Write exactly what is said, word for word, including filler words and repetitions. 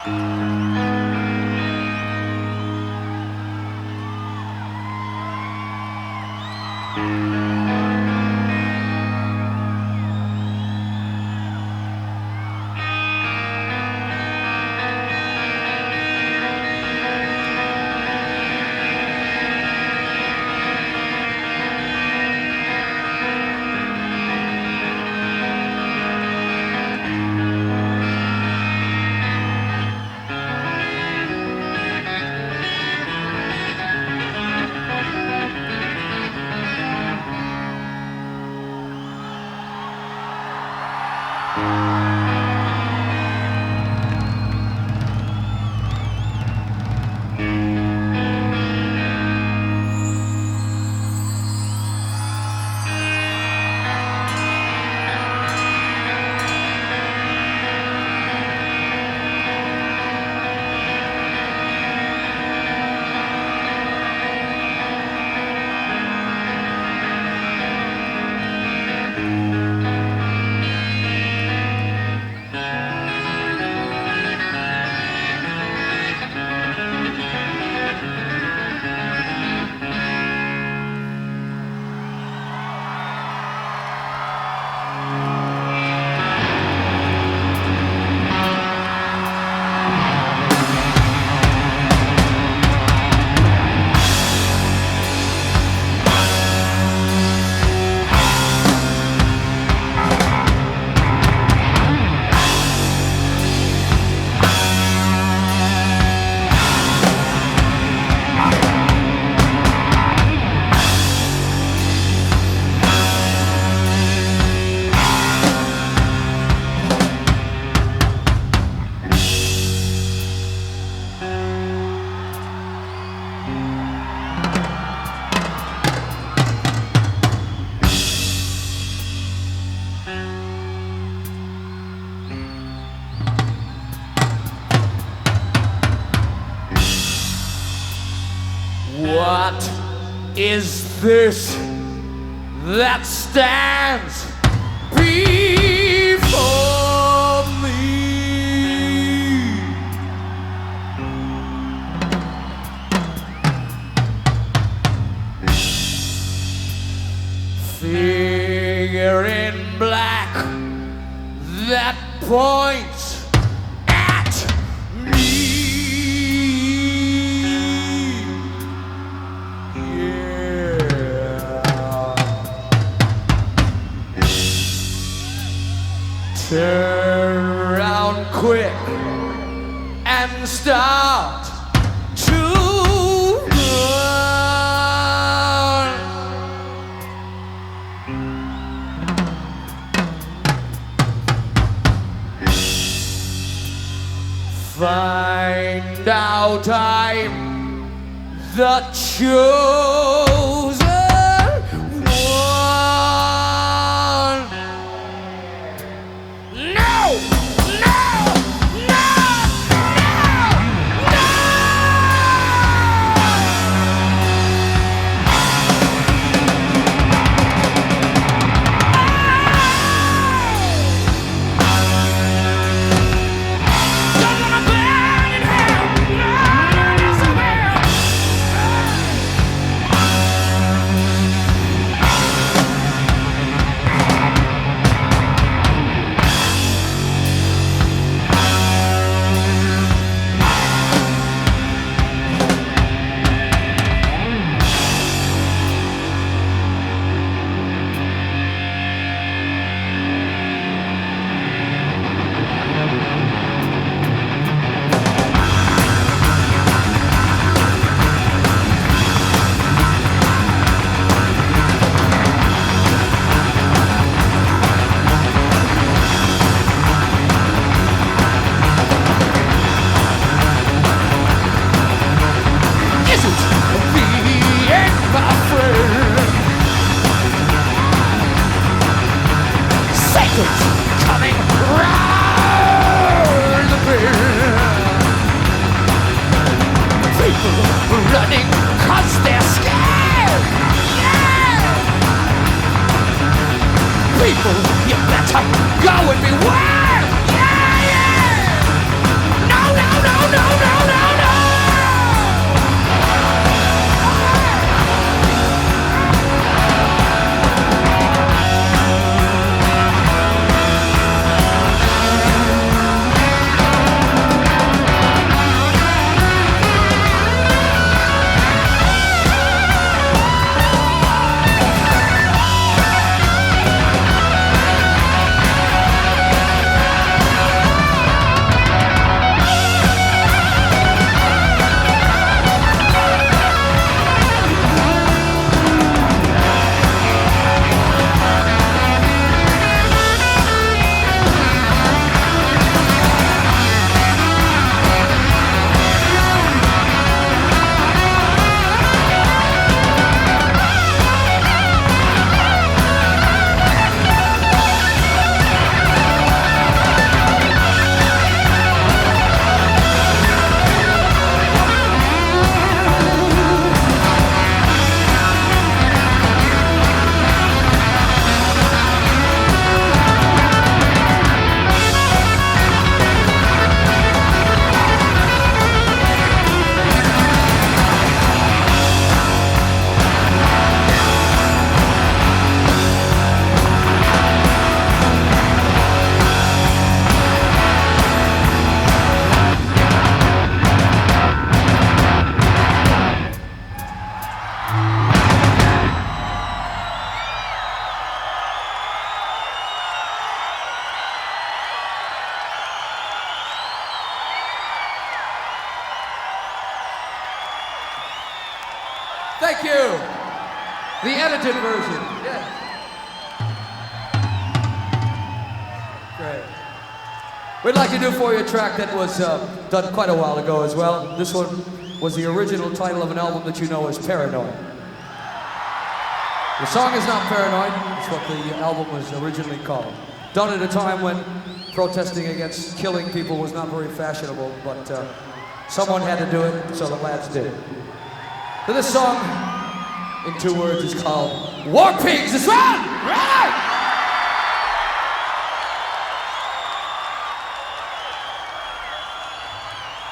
What is this that stands before me? Figure in black that points at me. Turn around quick and start to run. Find out I'm the chosen one. No! No! No! No! Don't wanna burn in hell. No, not so well. Coming round the bend. People running cause they're scared. Yeah. People, you better go and beware. Yeah, yeah. No, no, Thank you. The edited version. Yeah. Great. We'd like to do for you a track that was uh, done quite a while ago as well. This one was the original title of an album that you know as Paranoid. The song is not Paranoid. It's what the album was originally called. Done at a time when protesting against killing people was not very fashionable, but uh, someone had to do it, so the lads did it. So this song, in two words, is called War Pigs. It's on! Right!